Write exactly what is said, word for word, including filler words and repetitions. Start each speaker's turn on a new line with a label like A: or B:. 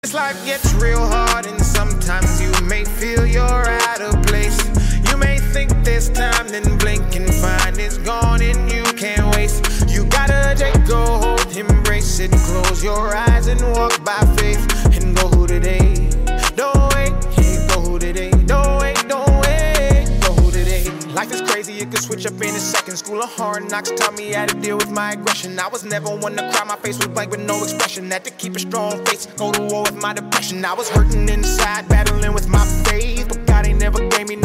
A: This life gets real hard and sometimes you may feel you're out of place. You may think there's time, then blink and find it's gone and you can't waste. You gotta take a hold, embrace it, close your eyes and walk by faith. And go today, don't wait, go today, don't wait, don't wait, go today. Life is crazy, it could switch up in a second. School of hard knocks taught me how to deal with my aggression. I was never one to cry, my face was blank with no expression. Had to keep a strong face, go to war with my depression. I was hurting inside, battling with my faith, but God ain't never